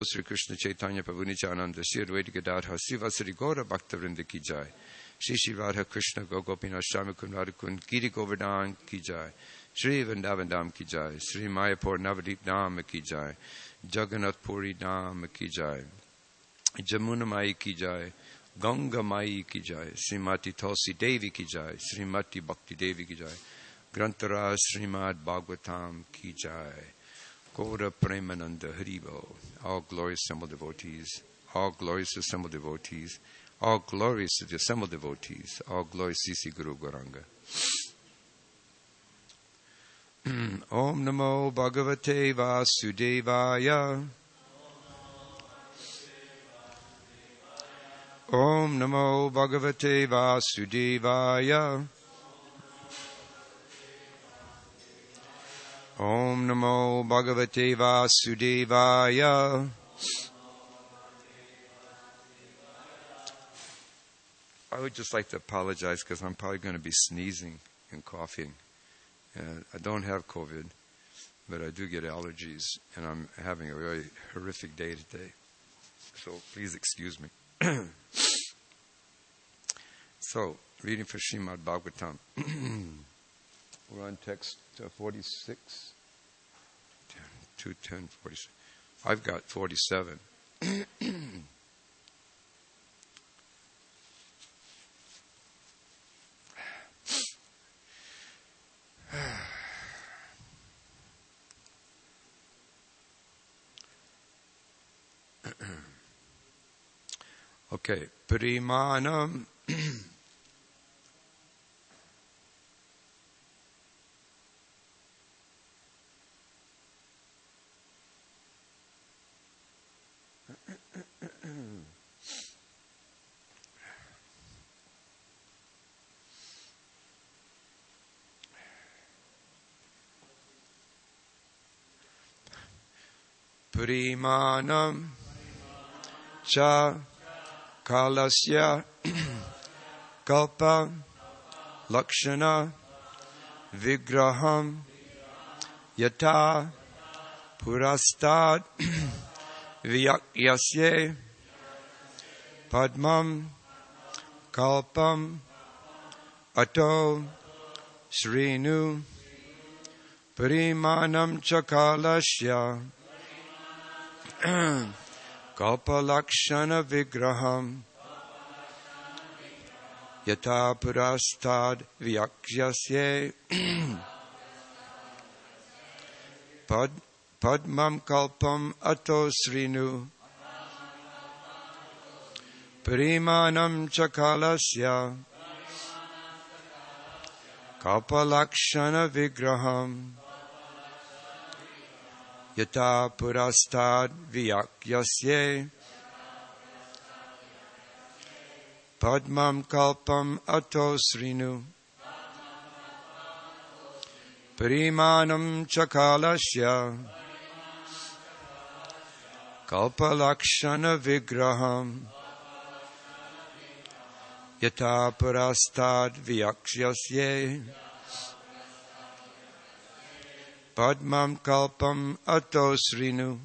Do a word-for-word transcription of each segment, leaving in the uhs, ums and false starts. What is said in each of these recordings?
Sri Krishna Chaitanya Prabhu Nityananda Sri Advaita Gadadhar Srivasari Gaura Bhaktavrinda Ki Jai, Shri Shri Radha Krishna Gopinath Shyamakund Radhakund Giri Govardhan Ki Jai, Shri Vrindavan Dham Ki Jai, Shri Mayapur Navadip Dham Ki Jai, Jagannath Puri Dham Ki Jai, Jamuna Mai Ki Jai, Ganga Mai Ki Jai, Srimati Tulsi Devi Ki Jai, Srimati Bhakti Devi Ki Jai, Grantaraj Srimad Bhagavatam Ki Jai, Gaura Premananda Haribo, all glorious assembled devotees, all glorious assembled devotees, all glorious to the assembled devotees, all glorious Sisi Guru Gauranga. Om Namo Bhagavate Vasudevaya. Om Namo Bhagavate Vasudevaya. Om Namo Bhagavate Vasudevaya. I would just like to apologize because I'm probably going to be sneezing and coughing. And I don't have COVID, but I do get allergies, and I'm having a very horrific day today. So please excuse me. So, reading for Srimad Bhagavatam. We're on text uh, forty-six. two ten, forty-six. I've got forty-seven. Okay, Parimanam. Parimanam cha kalasya kalpa lakshana vigraham yata purastad vyakyasye padmam kalpam ato srinu parimanam cha kalasya Kalpalakshana Vigraham Yata Purastad Vyakyasye Pad Padmam Kalpam Ato Srinu Parimanam Chakalasya Kalpalakshana Vigraham Yata Purastad Vyakyasye Padmam Kalpam Ato Srinu Parimanam Chakalasya Kalpalakshana Vigraham Yata Purastad Vyakyasye Padmam Kalpam Ato Srinu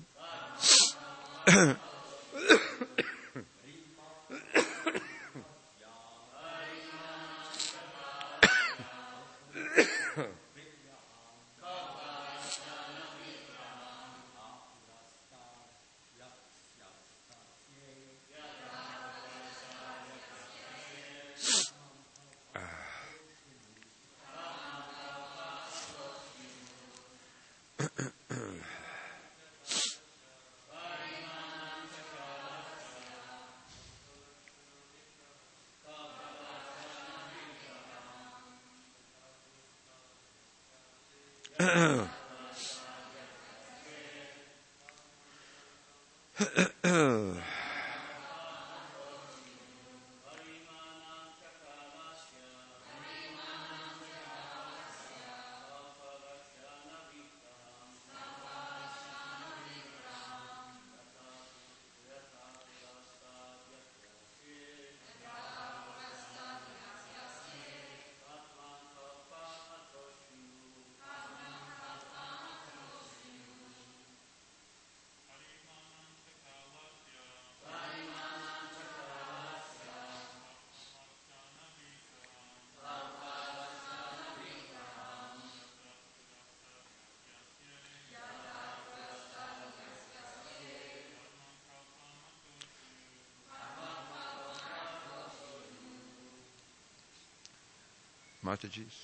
Mataji's.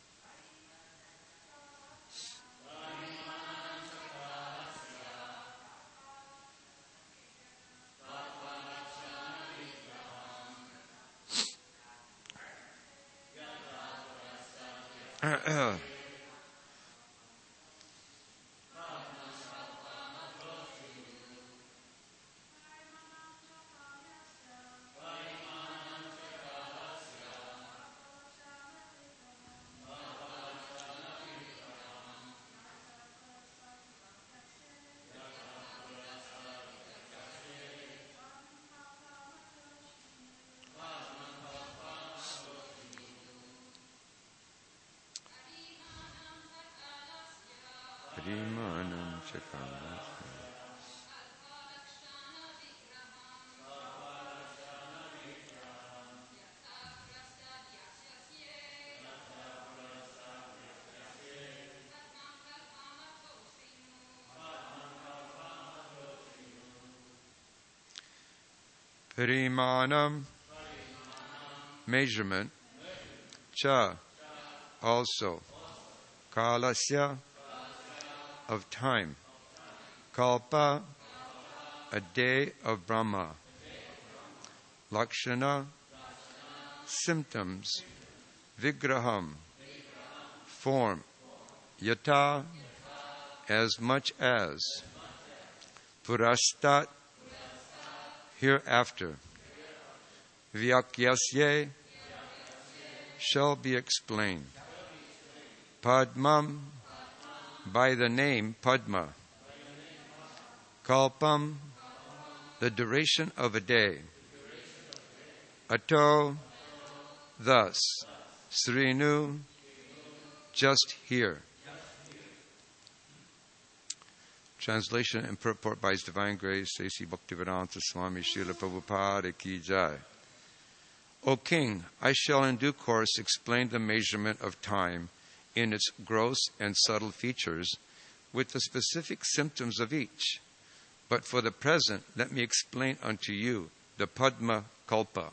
Parimanam Chakana. Parimanam, measurement. Cha, also. Kalasya, of time. Kalpa, a day of Brahma. Lakshana, symptoms. Vigraham, form. Yata, as much as. Purastat, hereafter. Vyakyasye, shall be explained. Padmam, by the name Padma. Kalpam, the duration of a day. Ato, thus. Srinu, just here. Translation and purport by His Divine Grace, A C Bhaktivedanta Swami Srila Prabhupada Ki Jai. O King, I shall in due course explain the measurement of time in its gross and subtle features with the specific symptoms of each. But for the present, let me explain unto you the Padma Kalpa.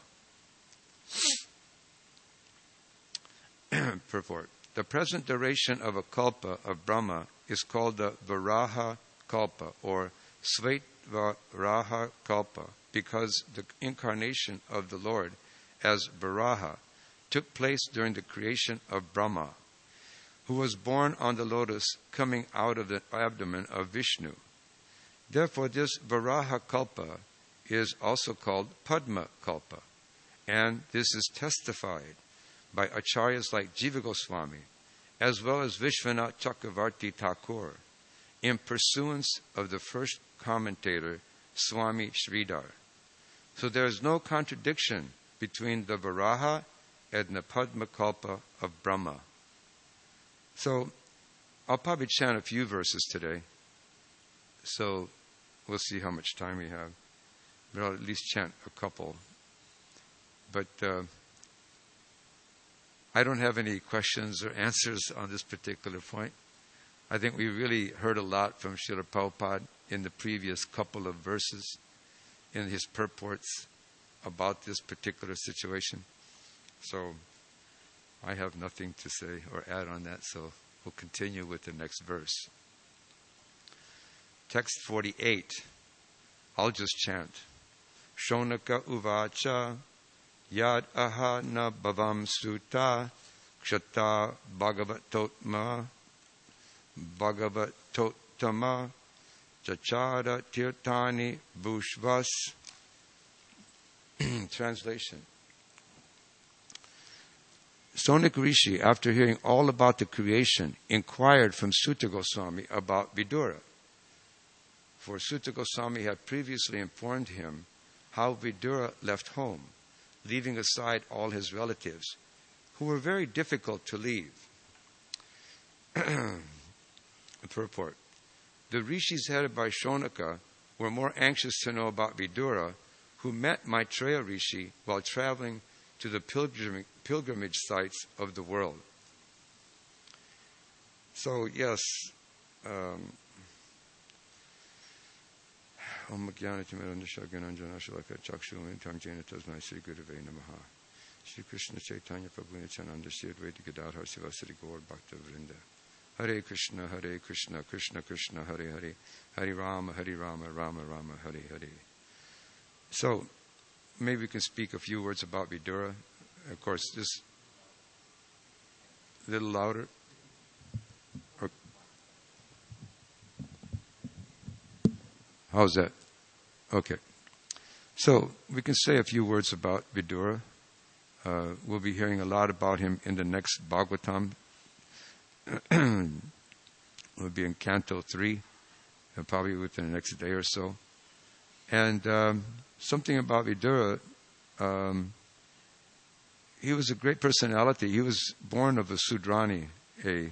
Purport. The present duration of a kalpa of Brahma is called the Varaha Kalpa or Svaitvaraha Kalpa because the incarnation of the Lord as Varaha took place during the creation of Brahma, who was born on the lotus coming out of the abdomen of Vishnu. Therefore, this Varaha Kalpa is also called Padma Kalpa, and this is testified by acharyas like Jiva Goswami, as well as Vishwanath Chakravarti Thakur, in pursuance of the first commentator, Swami Sridhar. So there is no contradiction between the Varaha and the Padma Kalpa of Brahma. So I'll probably chant a few verses today. So we'll see how much time we have. But I'll at least chant a couple. But uh, I don't have any questions or answers on this particular point. I think we really heard a lot from Srila Prabhupada in the previous couple of verses in his purports about this particular situation. So I have nothing to say or add on that, so we'll continue with the next verse. Text forty-eight. I'll just chant. Shonaka uvacha yad aha na bhavam suta kshata bhagavatotma bhagavatotama chachara tirtani bhushvas. Translation. Sonak Rishi, after hearing all about the creation, inquired from Sutta Goswami about Vidura. For Sutta Goswami had previously informed him how Vidura left home, leaving aside all his relatives, who were very difficult to leave. Purport. The rishis headed by Shonaka were more anxious to know about Vidura, who met Maitreya Rishi while traveling to the pilgrim, pilgrimage sites of the world. So, yes, um, Shri Krishna Chaitanya Prabhu Nityananda Shri Advaita Gadadhar Sivasari Gaur Bhakta Vrinda. Hare Krishna, Hare Krishna, Krishna Krishna, Hare Hare, Hare Rama, Hare Rama, Rama Rama, Hare Hare. So, maybe we can speak a few words about Vidura. Of course, just a little louder. Or, how's that? Okay. So, we can say a few words about Vidura. Uh, we'll be hearing a lot about him in the next Bhagavatam. We'll be in Canto three, uh, probably within the next day or so. And um, something about Vidura, um, he was a great personality. He was born of a Sudrani, a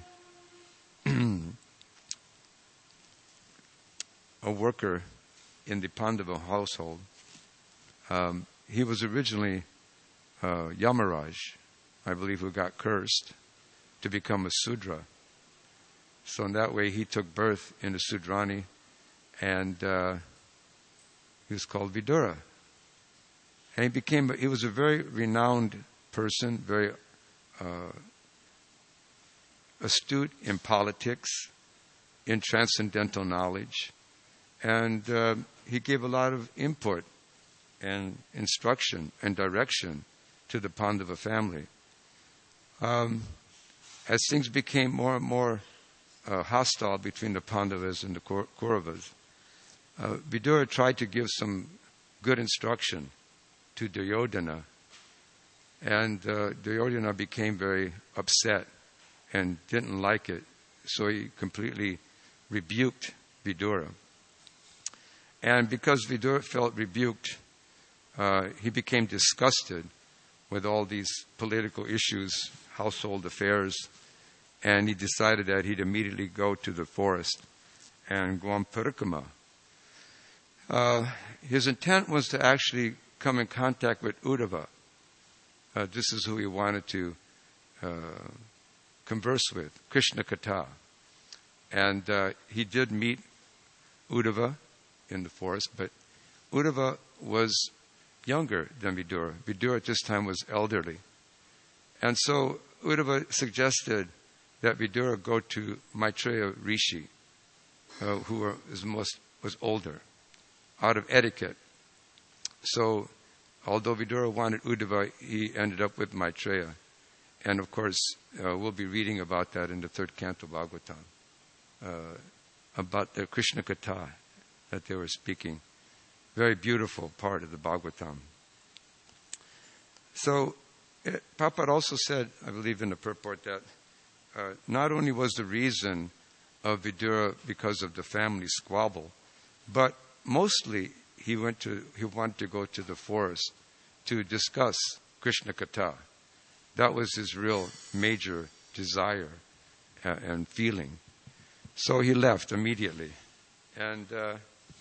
a worker in the Pandava household. Um, he was originally uh, Yamaraj, I believe, who got cursed to become a Sudra. So in that way, he took birth in a Sudrani, and uh, he was called Vidura. And he became, he was a very renowned person, very uh, astute in politics, in transcendental knowledge, and uh, he gave a lot of input and instruction and direction to the Pandava family. Um, as things became more and more uh, hostile between the Pandavas and the Kauravas, uh, Vidura tried to give some good instruction to Duryodhana, and uh, Duryodhana became very upset and didn't like it, so he completely rebuked Vidura. And because Vidura felt rebuked, uh, he became disgusted with all these political issues, household affairs, and he decided that he'd immediately go to the forest and go on parikrama. Uh, his intent was to actually come in contact with Uddhava. Uh, this is who he wanted to uh, converse with, Krishna Katha. And uh, he did meet Uddhava in the forest, but Uddhava was younger than Vidura. Vidura at this time was elderly. And so Uddhava suggested that Vidura go to Maitreya Rishi, uh, who were, is most, was older, out of etiquette. So, although Vidura wanted Uddhava, he ended up with Maitreya. And of course, uh, we'll be reading about that in the third canto Bhagavatam, uh, about the Krishna Katha that they were speaking. Very beautiful part of the Bhagavatam. So, it, Prabhupada also said, I believe in the purport, that uh, not only was the reason of Vidura because of the family squabble, but mostly he went to he wanted to go to the forest to discuss Krishna Katha. That was his real major desire uh, and feeling. So he left immediately, and uh,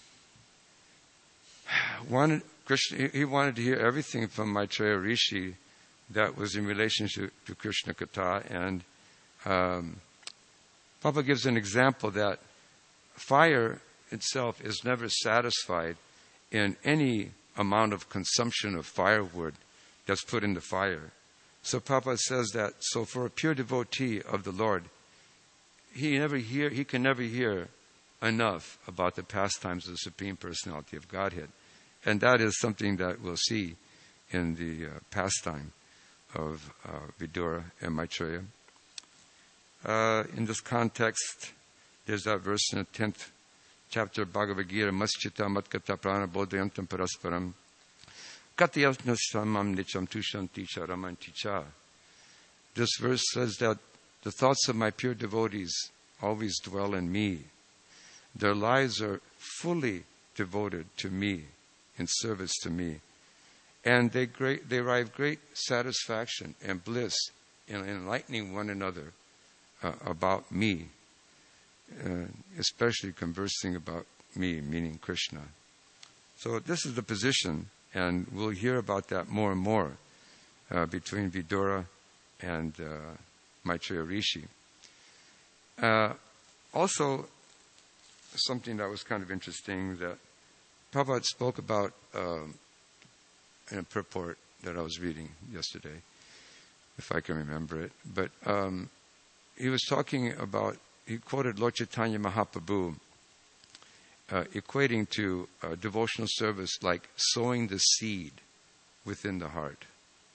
wanted Krishna. He wanted to hear everything from Maitreya Rishi that was in relationship to Krishna Katha. And um, Papa gives an example that fire itself is never satisfied in any amount of consumption of firewood that's put in the fire. So Prabhupada says that, so for a pure devotee of the Lord, he never hear, he can never hear enough about the pastimes of the Supreme Personality of Godhead. And that is something that we'll see in the uh, pastime of uh, Vidura and Maitreya. Uh, in this context, there's that verse in the tenth chapter of Bhagavad Gita, Maschita matkata prana bodhayantam parasparam katayasna samam nicham tushanti charamanti cha. This verse says that the thoughts of my pure devotees always dwell in me. Their lives are fully devoted to me, in service to me. And they great, they derive great satisfaction and bliss in enlightening one another uh, about me. Uh, especially conversing about me, meaning Krishna. So this is the position, and we'll hear about that more and more uh, between Vidura and uh, Maitreya Rishi. Uh, also, something that was kind of interesting that Prabhupada spoke about um, in a purport that I was reading yesterday, if I can remember it. But um, he was talking about, he quoted Lord Chaitanya Mahaprabhu, uh, equating to uh, devotional service like sowing the seed within the heart.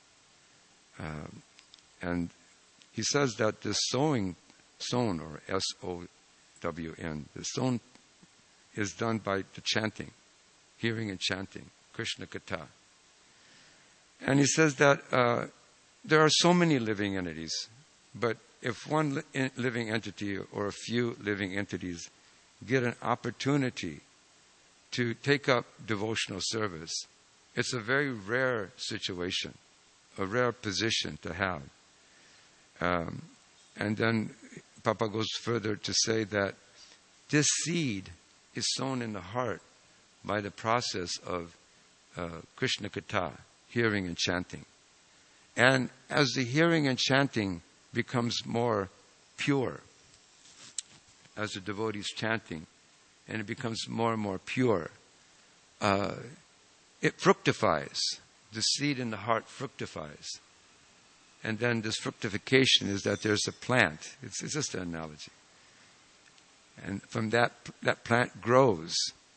Um, and he says that the sowing, sown, or S O W N, the sown is done by the chanting, hearing and chanting, Krishna Katha. And he says that uh, there are so many living entities, but if one li- living entity or a few living entities get an opportunity to take up devotional service, it's a very rare situation, a rare position to have. Um, and then Papa goes further to say that this seed is sown in the heart by the process of uh, Krishna Katha, hearing and chanting. And as the hearing and chanting becomes more pure, as the devotee is chanting, and it becomes more and more pure, uh, it fructifies. The seed in the heart fructifies. And then this fructification is that there's a plant. It's, it's just an analogy. And from that, that plant grows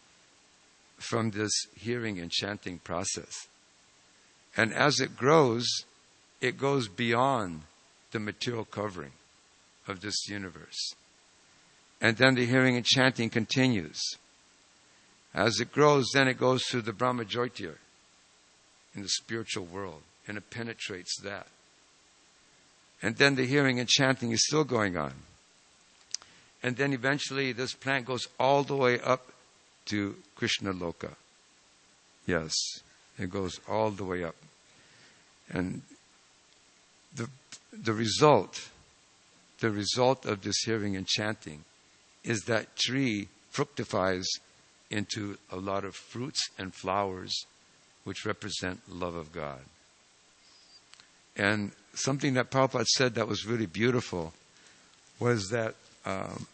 from this hearing and chanting process. And as it grows, it goes beyond the material covering of this universe. And then the hearing and chanting continues. As it grows, then it goes through the Brahma Jyotir in the spiritual world, and it penetrates that. And then the hearing and chanting is still going on. And then eventually this plant goes all the way up to Krishna Loka. Yes, it goes all the way up. And the the result, the result of this hearing and chanting is that tree fructifies into a lot of fruits and flowers which represent love of God. And something that Prabhupada said that was really beautiful was that um,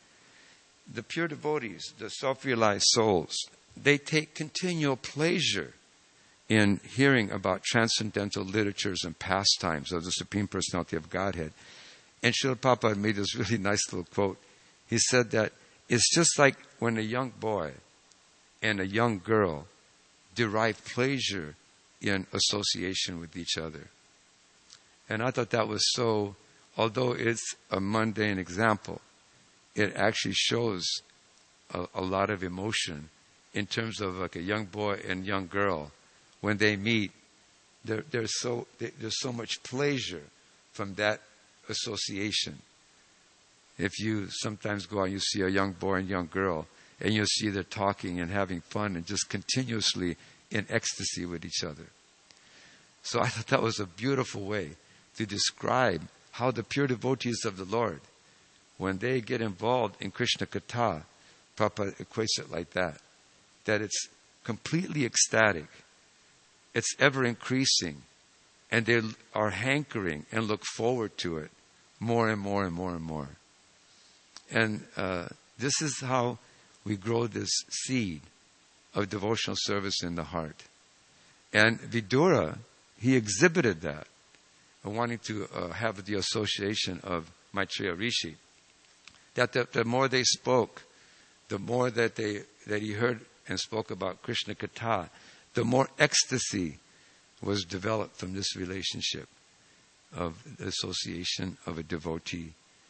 the pure devotees, the self-realized souls, they take continual pleasure in hearing about transcendental literatures and pastimes of the Supreme Personality of Godhead. And Srila Prabhupada made this really nice little quote. He said that it's just like when a young boy and a young girl derive pleasure in association with each other. And I thought that was so, although it's a mundane example, it actually shows a, a lot of emotion in terms of like a young boy and young girl. When they meet, there, there's so there's so much pleasure from that association. If you sometimes go out and you see a young boy and young girl, and you see they're talking and having fun and just continuously in ecstasy with each other. So I thought that was a beautiful way to describe how the pure devotees of the Lord, when they get involved in Krishna Katha, Prabhupada equates it like that, that it's completely ecstatic, it's ever increasing, and they are hankering and look forward to it more and more and more and more. And uh, this is how we grow this seed of devotional service in the heart. And Vidura, he exhibited that, wanting to uh, have the association of Maitreya Rishi. That the, the more they spoke, the more that they that he heard and spoke about Krishna Katha, the more ecstasy was developed from this relationship of the association of a devotee.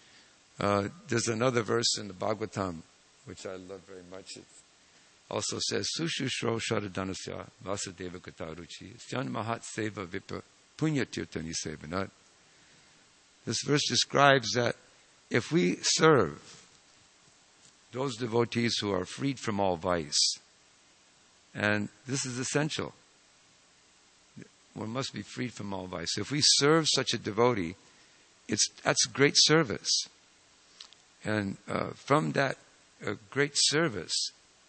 Uh, there's another verse in the Bhagavatam, which I love very much. It also says, Sushushro Sharadanasya Vasudeva Katha Ruchi Syan Mahat Seva Vipa Punya Tirtani Sevanat. This verse describes that if we serve those devotees who are freed from all vice, and this is essential, one must be freed from all vice. If we serve such a devotee, it's that's great service. And uh, from that uh, great service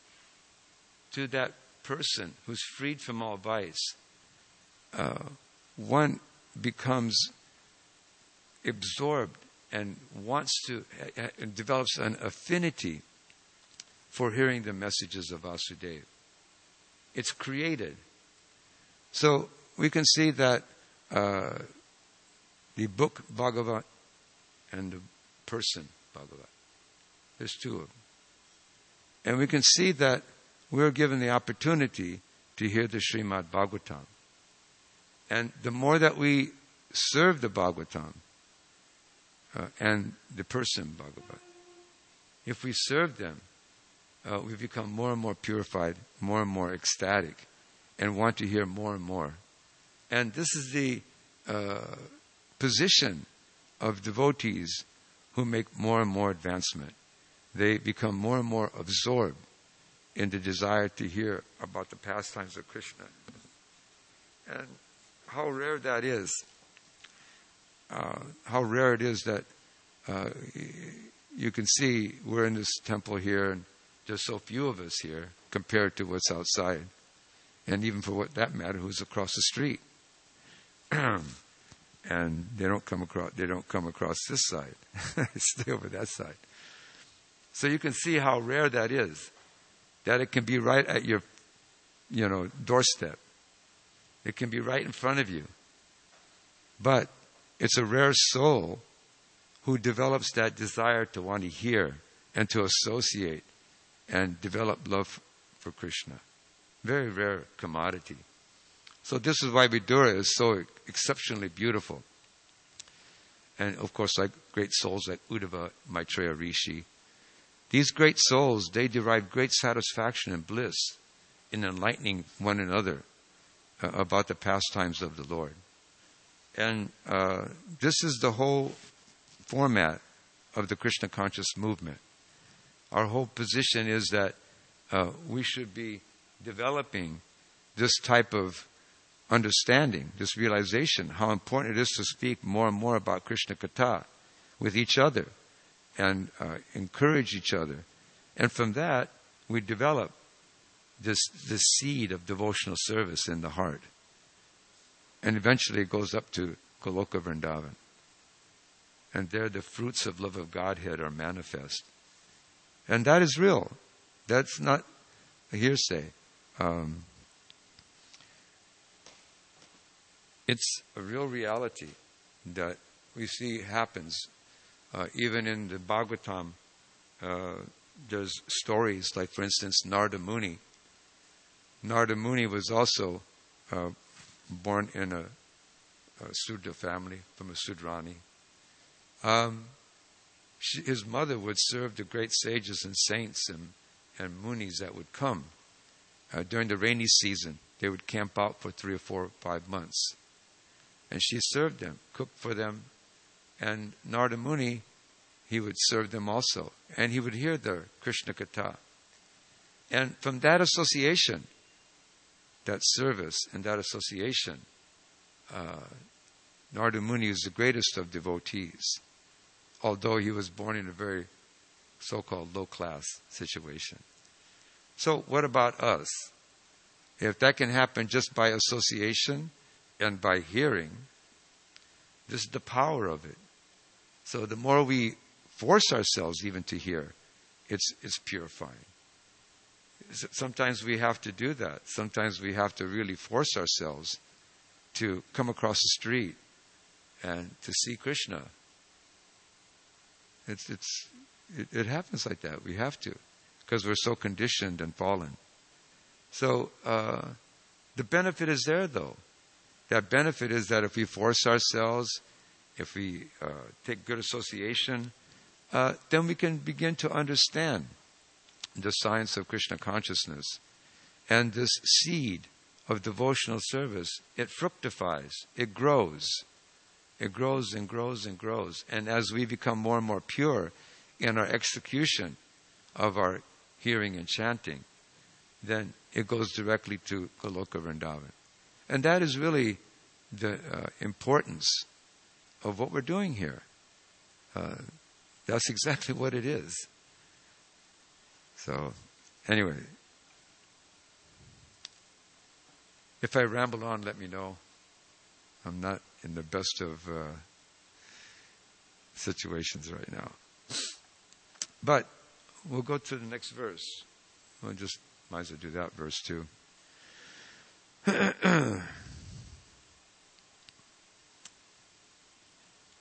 to that person who's freed from all vice, uh, one becomes absorbed and wants to, uh, and develops an affinity for hearing the messages of Vasudeva. It's created. So we can see that uh, the book Bhagavat and the person Bhagavat, there's two of them. And we can see that we're given the opportunity to hear the Srimad Bhagavatam. And the more that we serve the Bhagavatam uh, and the person Bhagavat, if we serve them, uh, we become more and more purified, more and more ecstatic, and want to hear more and more. And this is the uh, position of devotees who make more and more advancement. They become more and more absorbed in the desire to hear about the pastimes of Krishna. And how rare that is. Uh, how rare it is that uh, you can see we're in this temple here and there's so few of us here compared to what's outside. And even for what that matter, who's across the street. And they don't come across they don't come across this side. Stay over that side. So you can see how rare that is. That it can be right at your, you know, doorstep. It can be right in front of you. But it's a rare soul who develops that desire to want to hear and to associate and develop love for Krishna. Very rare commodity. So this is why Vidura is so exceptionally beautiful. And of course, like great souls like Uddhava, Maitreya Rishi, these great souls, they derive great satisfaction and bliss in enlightening one another uh, about the pastimes of the Lord. And uh, this is the whole format of the Krishna conscious movement. Our whole position is that uh, we should be developing this type of understanding, this realization, how important it is to speak more and more about Krishna Katha with each other and uh, encourage each other. And from that, we develop this, this seed of devotional service in the heart. And eventually it goes up to Goloka Vrindavan. And there the fruits of love of Godhead are manifest. And that is real. That's not a hearsay. Um, it's a real reality that we see happens. Uh, even in the Bhagavatam, uh, there's stories like, for instance, Narada Muni. Narada Muni was also uh, born in a, a Sudra family, from a Sudrani. Um, she, his mother would serve the great sages and saints and, and munis that would come. Uh, during the rainy season, they would camp out for three or four or five months. And she served them, cooked for them. And Narada Muni, he would serve them also. And he would hear their Krishna Katha. And from that association, that service and that association, uh, Narada Muni is the greatest of devotees, although he was born in a very so-called low-class situation. So what about us? If that can happen just by association and by hearing, this is the power of it. So the more we force ourselves even to hear, it's it's purifying. Sometimes we have to do that. Sometimes we have to really force ourselves to come across the street and to see Krishna. It's it's it, it happens like that. We have to, because we're so conditioned and fallen. So uh, the benefit is there, though. That benefit is that if we force ourselves, if we uh, take good association, uh, then we can begin to understand the science of Krishna consciousness. And this seed of devotional service, it fructifies, it grows. It grows and grows and grows. And as we become more and more pure in our execution of our hearing and chanting, then it goes directly to Goloka Vrindavan. And that is really the uh, importance of what we're doing here. Uh, that's exactly what it is. So, anyway, if I ramble on, let me know. I'm not in the best of uh, situations right now. But we'll go to the next verse. We'll just, might as well do that verse too.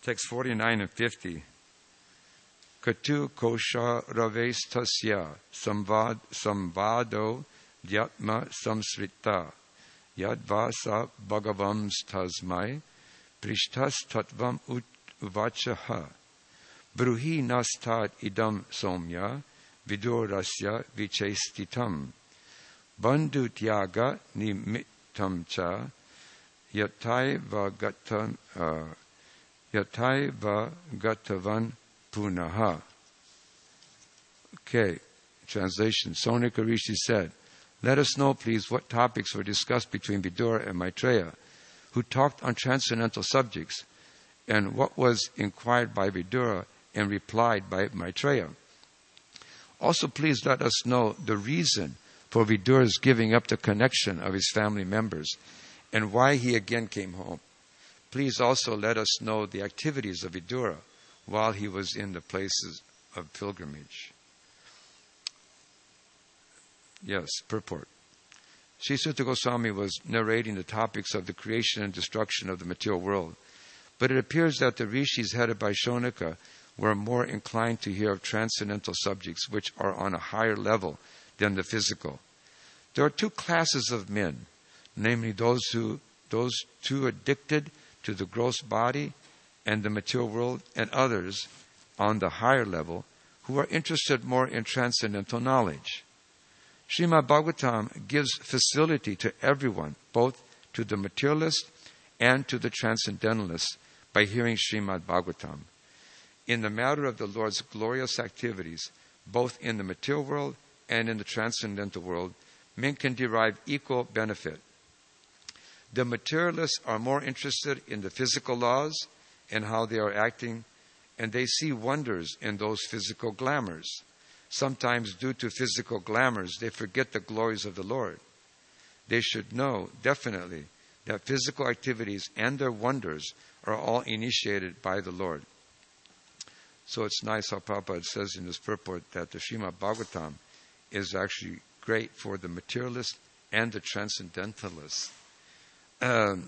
Text forty-nine and fifty. Katu kosha ravestasya samvad samvado dyatma samsrita yadvasa bhagavams tasmai prishtas tatvam uvachaha bruhi nastat idam somya vidurasya vichestitam bandhu tyaga nimittam cha yataiva gatam uh, yataiva gatavan punaha. Okay, translation. Sonika Rishi said, let us know, please, what topics were discussed between Vidura and Maitreya, who talked on transcendental subjects, and what was inquired by Vidura and replied by Maitreya. Also, please let us know the reason for Vidura's giving up the connection of his family members and why he again came home. Please also let us know the activities of Vidura while he was in the places of pilgrimage. Yes, purport. Sri Suta Goswami was narrating the topics of the creation and destruction of the material world, but it appears that the rishis headed by Shonika were more inclined to hear of transcendental subjects which are on a higher level than the physical. There are two classes of men, namely those who those two addicted to the gross body and the material world, and others on the higher level who are interested more in transcendental knowledge. Srimad Bhagavatam gives facility to everyone, both to the materialist and to the transcendentalist, by hearing Srimad Bhagavatam. In the matter of the Lord's glorious activities, both in the material world and in the transcendental world, men can derive equal benefit. The materialists are more interested in the physical laws and how they are acting, and they see wonders in those physical glamours. Sometimes, due to physical glamours, they forget the glories of the Lord. They should know, definitely, that physical activities and their wonders are all initiated by the Lord. So it's nice how Prabhupada says in his purport that the Srimad Bhagavatam is actually great for the materialist and the transcendentalist. Um,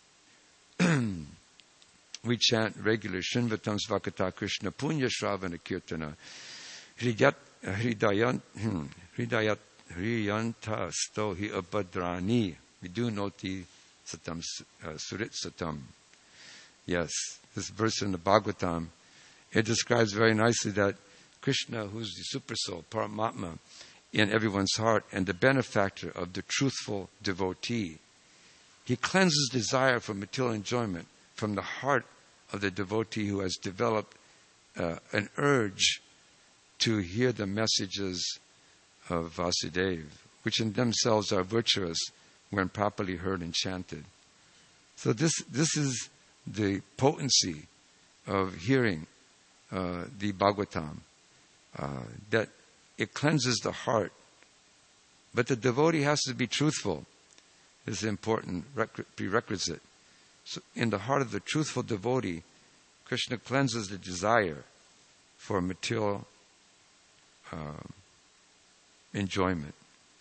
we chant regularly, Shinvatam Svakata Krishna Punya Shravana Kirtana Hridayat Hridayat Hridayat Hriyanta Stohi Abhadrani Vidunoti Satam Surit Satam. Yes, this verse in the Bhagavatam, it describes very nicely that Krishna, who's the super soul, Paramatma, in everyone's heart and the benefactor of the truthful devotee, he cleanses desire for material enjoyment from the heart of the devotee who has developed uh, an urge to hear the messages of Vasudeva, which in themselves are virtuous when properly heard and chanted. So this this is the potency of hearing uh, the Bhagavatam, uh, that it cleanses the heart. But the devotee has to be truthful. This is an important prerequisite. So in the heart of the truthful devotee, Krishna cleanses the desire for material uh, enjoyment.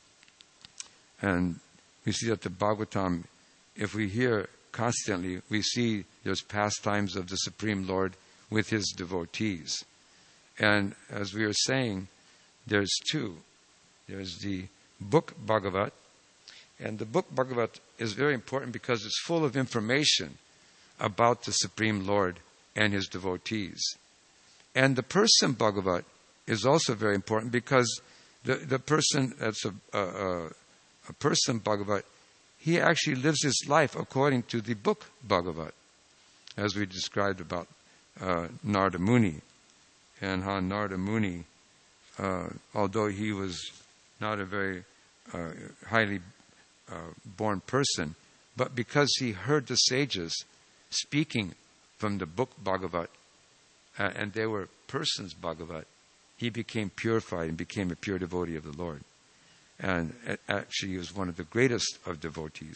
And we see that the Bhagavatam, if we hear constantly, we see there's pastimes of the Supreme Lord with his devotees. And as we were saying, there's two. There's the book Bhagavat, and the book Bhagavat is very important because it's full of information about the Supreme Lord and his devotees. And the person Bhagavat is also very important because the, the person that's a, a, a person Bhagavat, he actually lives his life according to the book Bhagavat, as we described about uh, Narada Muni, and how Narada Muni, uh, although he was not a very uh, highly uh, born person, but because he heard the sages speaking from the book Bhagavat, uh, and they were persons Bhagavat, he became purified and became a pure devotee of the Lord. And actually he was one of the greatest of devotees.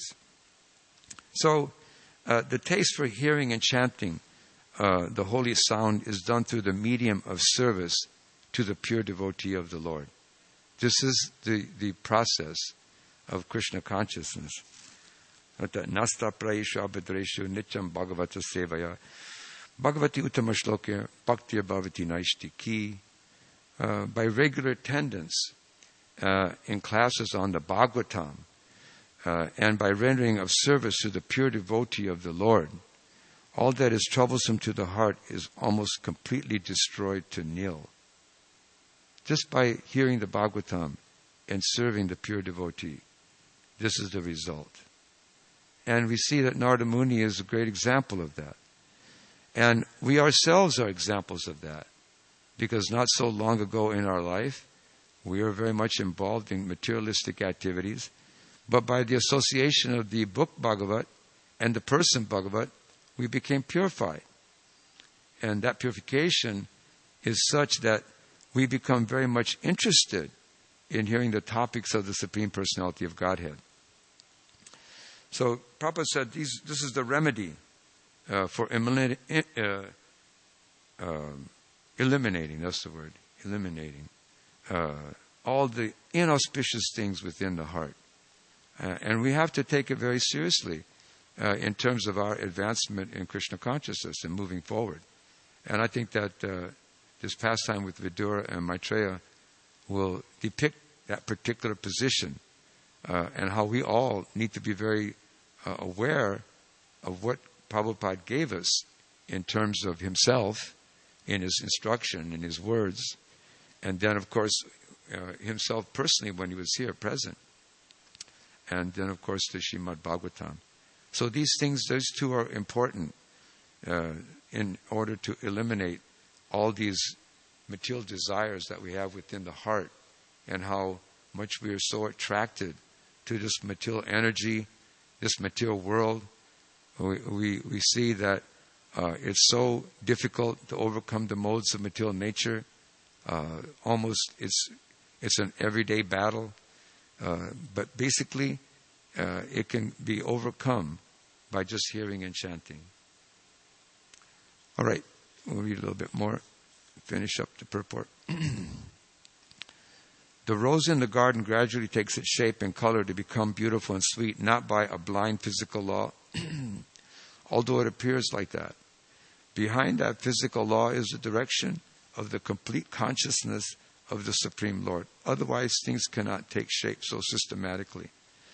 So uh, the taste for hearing and chanting uh, the holy sound is done through the medium of service to the pure devotee of the Lord. This is the, the process of Krishna consciousness. Nasta praisha abhadreshu nityam bhagavata sevaya Bhagavati Uttama Shloka Bhaktiya Bhavati Naishti Ki. Uh, by regular attendance uh, in classes on the Bhagavatam, uh, and by rendering of service to the pure devotee of the Lord, all that is troublesome to the heart is almost completely destroyed to nil. Just by hearing the Bhagavatam and serving the pure devotee, this is the result. And we see that Narada Muni is a great example of that. And we ourselves are examples of that, because not so long ago in our life, we were very much involved in materialistic activities, but by the association of the book Bhagavat and the person Bhagavat, we became purified. And that purification is such that we become very much interested in hearing the topics of the Supreme Personality of Godhead. So Prabhupada said these, this is the remedy uh, for eliminating, uh, uh, eliminating, that's the word, eliminating uh, all the inauspicious things within the heart. Uh, and we have to take it very seriously uh, in terms of our advancement in Krishna consciousness and moving forward. And I think that uh, this pastime with Vidura and Maitreya will depict that particular position uh, and how we all need to be very uh, aware of what Prabhupada gave us in terms of himself, in his instruction, in his words, and then, of course, uh, himself personally when he was here present. And then, of course, the Srimad Bhagavatam. So these things, those two are important uh, in order to eliminate all these material desires that we have within the heart, and how much we are so attracted to this material energy, this material world. We, we, we see that uh, it's so difficult to overcome the modes of material nature. Uh, almost it's it's an everyday battle. Uh, but basically, uh, it can be overcome by just hearing and chanting. All right, we'll read a little bit more. Finish up the purport. The rose in the garden gradually takes its shape and color to become beautiful and sweet, not by a blind physical law, although it appears like that. Behind that physical law is the direction of the complete consciousness of the Supreme Lord. Otherwise, things cannot take shape so systematically.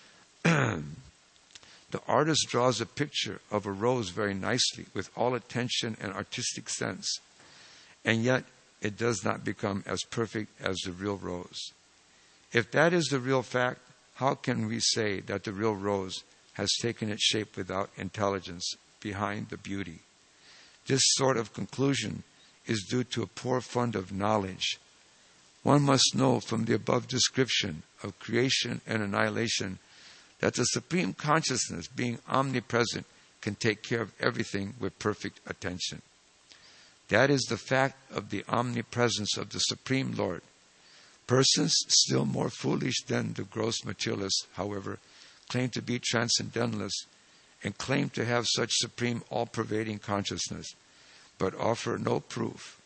The artist draws a picture of a rose very nicely, with all attention and artistic sense, and yet it does not become as perfect as the real rose. If that is the real fact, how can we say that the real rose has taken its shape without intelligence behind the beauty? This sort of conclusion is due to a poor fund of knowledge. One must know from the above description of creation and annihilation that the Supreme Consciousness, being omnipresent, can take care of everything with perfect attention. That is the fact of the omnipresence of the Supreme Lord. Persons still more foolish than the gross materialists, however, claim to be transcendentalists and claim to have such supreme all-pervading consciousness, but offer no proof.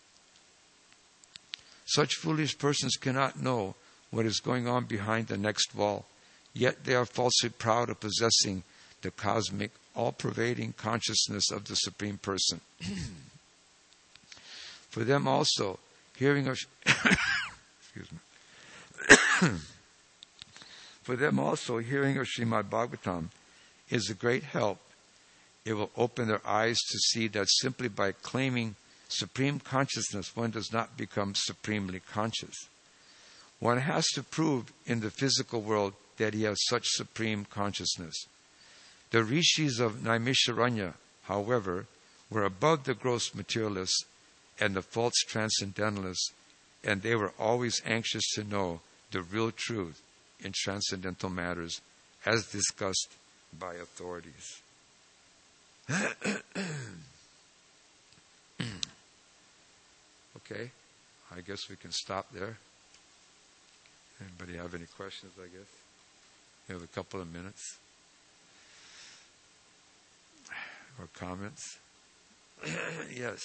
Such foolish persons cannot know what is going on behind the next wall, yet they are falsely proud of possessing the cosmic, all-pervading consciousness of the Supreme Person. For them also, hearing of excuse me. For them also, hearing of Srimad Bhagavatam is a great help. It will open their eyes to see that simply by claiming supreme consciousness, one does not become supremely conscious. One has to prove in the physical world that he has such supreme consciousness. The rishis of Naimisharanya, however, were above the gross materialists and the false transcendentalists, and they were always anxious to know the real truth in transcendental matters as discussed by authorities. Okay, I guess we can stop there. Anybody have any questions, I guess? We have a couple of minutes. Or comments? Yes.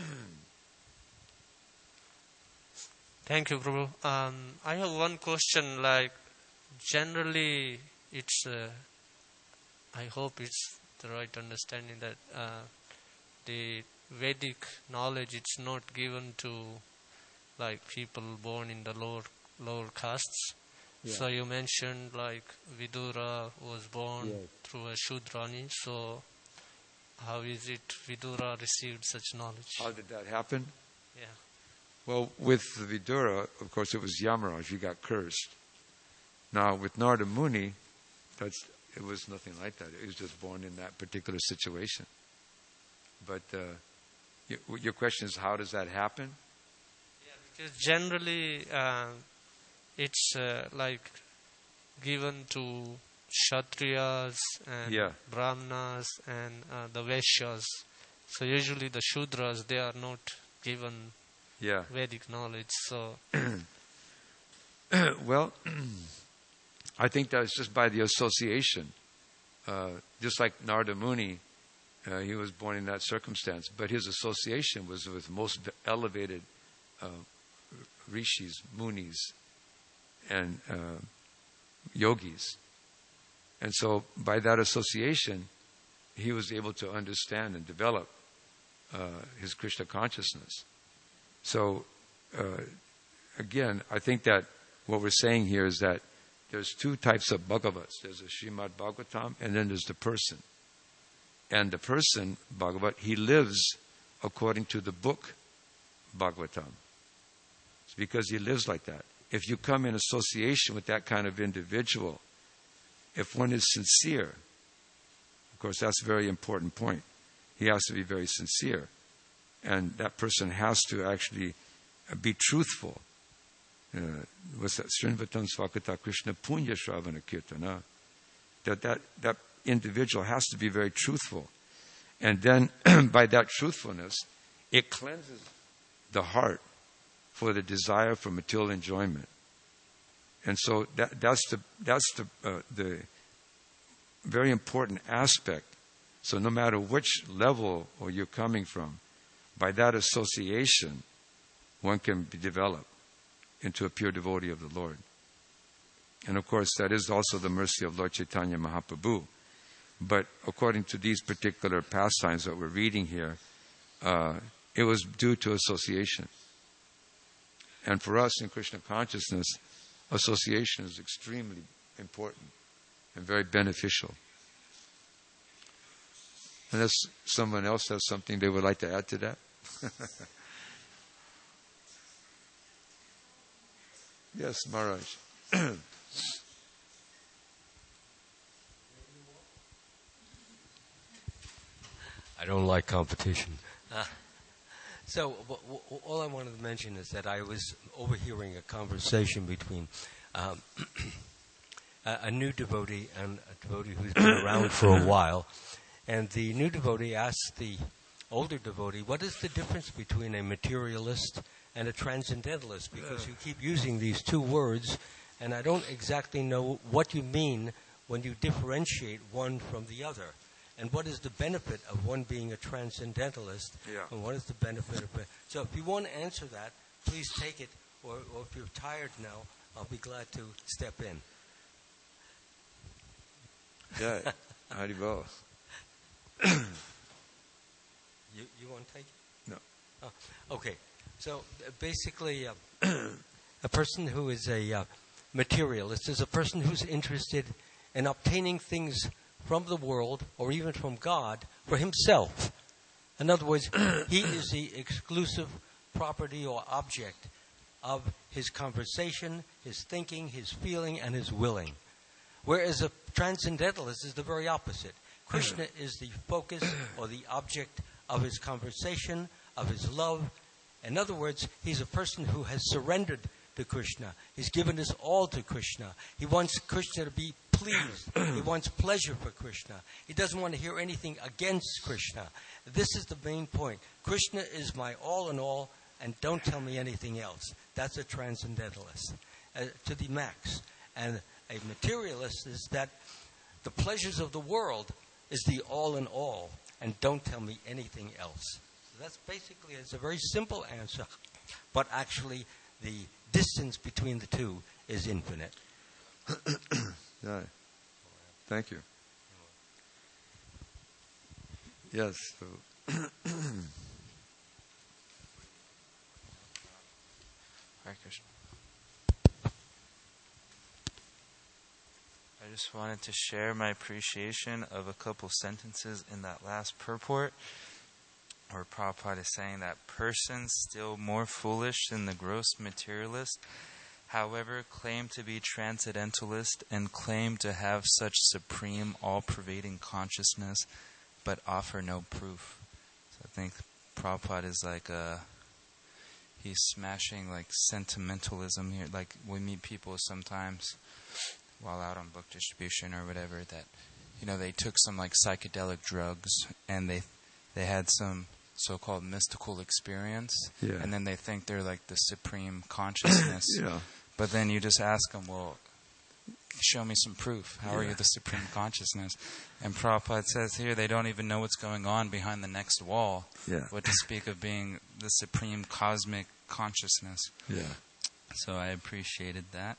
Thank you, Prabhu. Um, I have one question. Like, generally, it's. Uh, I hope it's the right understanding that uh, the Vedic knowledge, it's not given to like people born in the lower lower castes. Yeah. So you mentioned like Vidura was born yes. through a Shudrani. So how is it Vidura received such knowledge? How did that happen? Yeah. Well, with Vidura, of course, it was Yamaraj. He got cursed. Now, with Narada Muni, that's, it was nothing like that. He was just born in that particular situation. But uh, your, your question is, how does that happen? Yeah, because generally uh, it's uh, like given to Kshatriyas and yeah. Brahmanas and uh, the Vaishyas. So usually the Shudras, they are not given yeah. Vedic knowledge. So well, I think that's just by the association. Uh, just like Narada Muni, uh, he was born in that circumstance, but his association was with most elevated uh, rishis, munis, and uh, yogis. And so by that association, he was able to understand and develop uh, his Krishna consciousness. So, uh, again, I think that what we're saying here is that there's two types of Bhagavats. There's a Srimad Bhagavatam, and then there's the person. And the person, Bhagavat, he lives according to the book Bhagavatam. It's because he lives like that. If you come in association with that kind of individual, if one is sincere, of course, that's a very important point. He has to be very sincere. And that person has to actually be truthful. Uh, what's that? Srinvatan Swakata Krishna Punya Shravana Kirtana. That, that that individual has to be very truthful. And then by that truthfulness, it cleanses the heart for the desire for material enjoyment. And so that, that's the that's the uh, the very important aspect. So no matter which level or you're coming from, by that association, one can be developed into a pure devotee of the Lord. And of course, that is also the mercy of Lord Chaitanya Mahaprabhu. But according to these particular pastimes that we're reading here, uh, it was due to association. And for us in Krishna consciousness, association is extremely important and very beneficial. Unless someone else has something they would like to add to that. Yes, Maharaj. I don't like competition. Uh, so w- w- all I wanted to mention is that I was overhearing a conversation between um, a, a new devotee and a devotee who's been around for a while. And the new devotee asked the older devotee, what is the difference between a materialist and a transcendentalist? Because you keep using these two words, and I don't exactly know what you mean when you differentiate one from the other. And what is the benefit of one being a transcendentalist, yeah. and what is the benefit of it? So if you want to answer that, please take it, or, or if you're tired now, I'll be glad to step in. Yeah, Haribol. You, you want to take it? No. Oh, okay. So uh, basically, uh, a person who is a uh, materialist is a person who's interested in obtaining things from the world or even from God for himself. In other words, he is the exclusive property or object of his conversation, his thinking, his feeling, and his willing. Whereas a transcendentalist is the very opposite. Krishna is the focus or the object of his conversation, of his love. In other words, he's a person who has surrendered to Krishna. He's given his all to Krishna. He wants Krishna to be pleased. He wants pleasure for Krishna. He doesn't want to hear anything against Krishna. This is the main point. Krishna is my all in all, and don't tell me anything else. That's a transcendentalist, uh, to the max. And a materialist is that the pleasures of the world is the all in all, and don't tell me anything else. So that's basically, it's a very simple answer, but actually the distance between the two is infinite. Yeah. Thank you. Yes. So Hare Krishna. I just wanted to share my appreciation of a couple sentences in that last purport, where Prabhupada is saying that persons still more foolish than the gross materialist, however, claim to be transcendentalist and claim to have such supreme, all-pervading consciousness, but offer no proof. So I think Prabhupada is like a, he's smashing like sentimentalism here. Like we meet people sometimes while out on book distribution or whatever that, you know, they took some like psychedelic drugs and they they had some so-called mystical experience, yeah. and then they think they're like the supreme consciousness. yeah. But then you just ask them, well, show me some proof. How yeah. are you the supreme consciousness? And Prabhupada says here they don't even know what's going on behind the next wall. Yeah. What to speak of being the supreme cosmic consciousness. Yeah. So I appreciated that.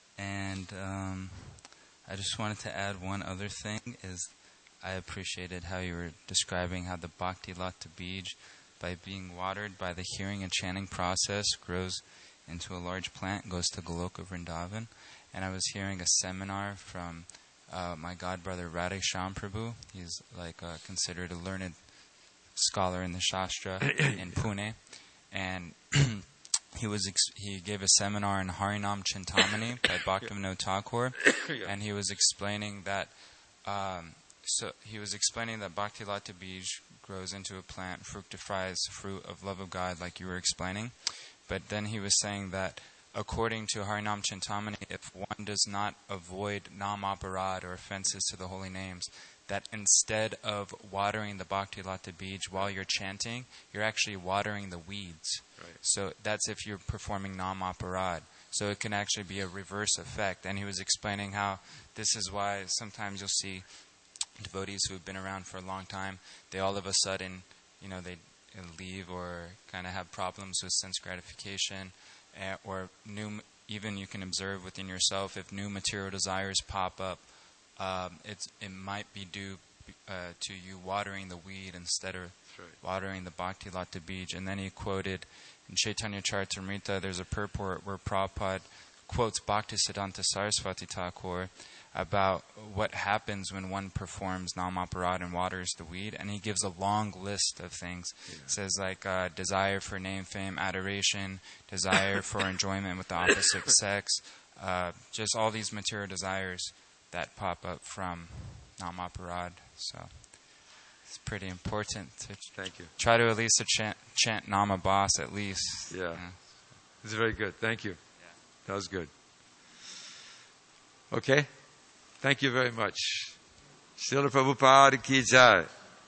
And um, I just wanted to add one other thing is I appreciated how you were describing how the Bhakti Lata Bij, by being watered by the hearing and chanting process, grows into a large plant, goes to Goloka Vrindavan. And I was hearing a seminar from uh, my godbrother Radhesham Prabhu. He's like uh, considered a learned scholar in the Shastra in Pune. And he was ex- he gave a seminar in Harinam Chintamani by Bhaktivinoda Thakur. And he was explaining that um, so he was explaining that Bhakti Lata Bij grows into a plant, fructifies fruit of love of God, like you were explaining. But then he was saying that according to Harinam Chintamani, if one does not avoid nam aparad or offenses to the holy names, that instead of watering the Bhakti Lata Bij while you're chanting, you're actually watering the weeds. Right. So that's if you're performing nam aparad. So it can actually be a reverse effect. And he was explaining how this is why sometimes you'll see devotees who've been around for a long time, they all of a sudden, you know, they leave or kind of have problems with sense gratification, uh, or new, even you can observe within yourself if new material desires pop up, um, it's, it might be due uh, to you watering the weed instead of right. watering the Bhakti Lata Bij. And then he quoted in Chaitanya Charitamrita, there's a purport where Prabhupada quotes Bhaktisiddhanta Saraswati Thakur about what happens when one performs nam aparad and waters the weed, and he gives a long list of things. Yeah. It says like uh, desire for name, fame, adoration, desire for enjoyment with the opposite sex, uh, just all these material desires that pop up from nam aparad. So it's pretty important to Thank you. try to at least chant, chant Nama Bas at least. Yeah. yeah. It's very good. Thank you. Yeah. That was good. Okay. Thank you very much. Srila Prabhupada ki jai.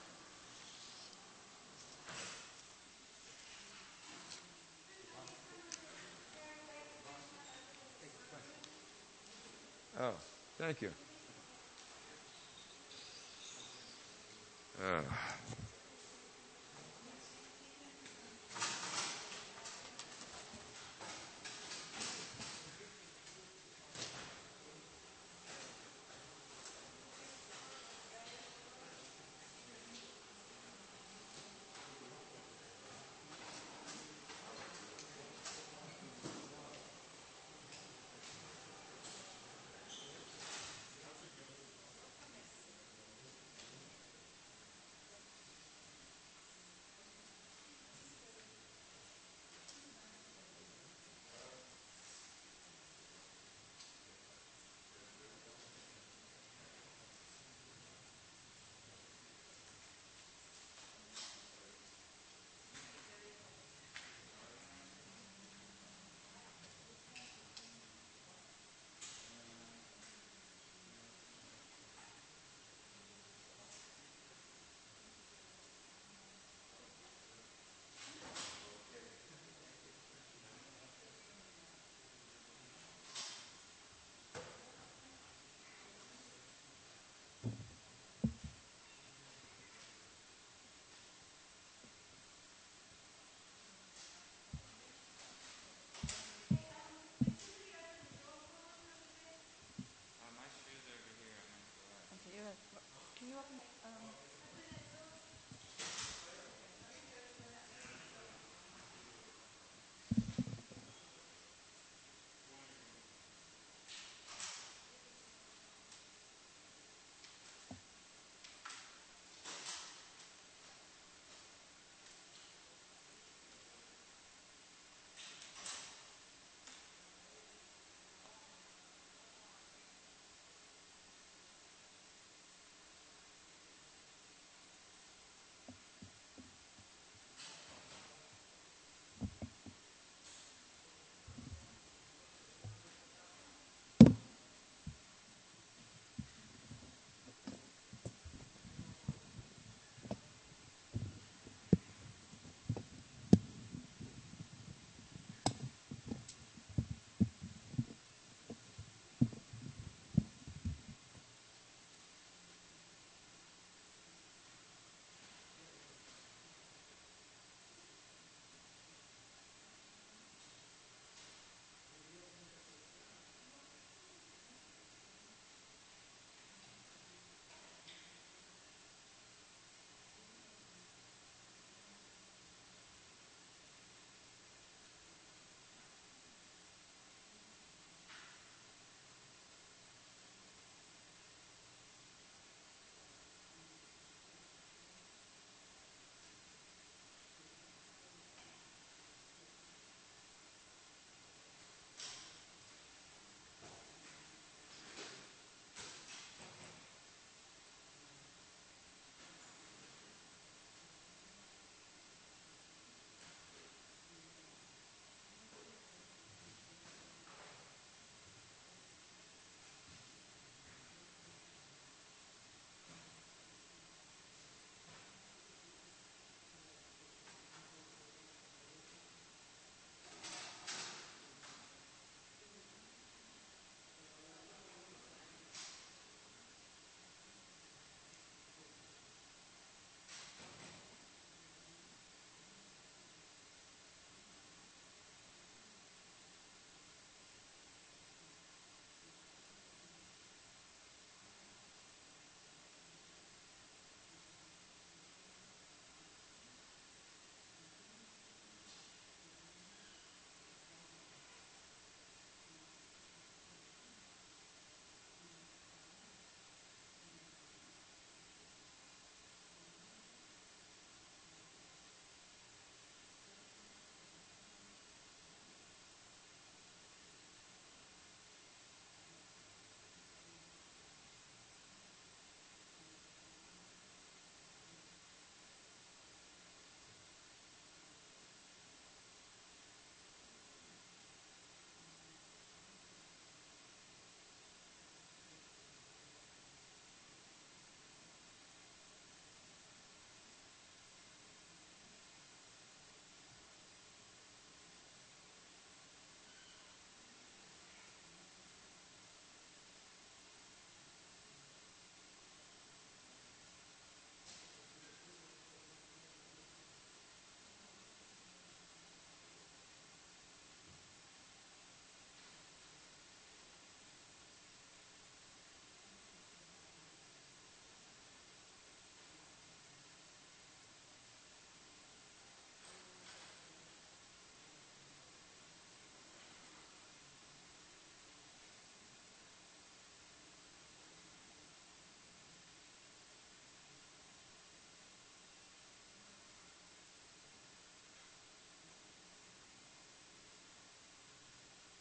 Oh, thank you. Uh. Can you open um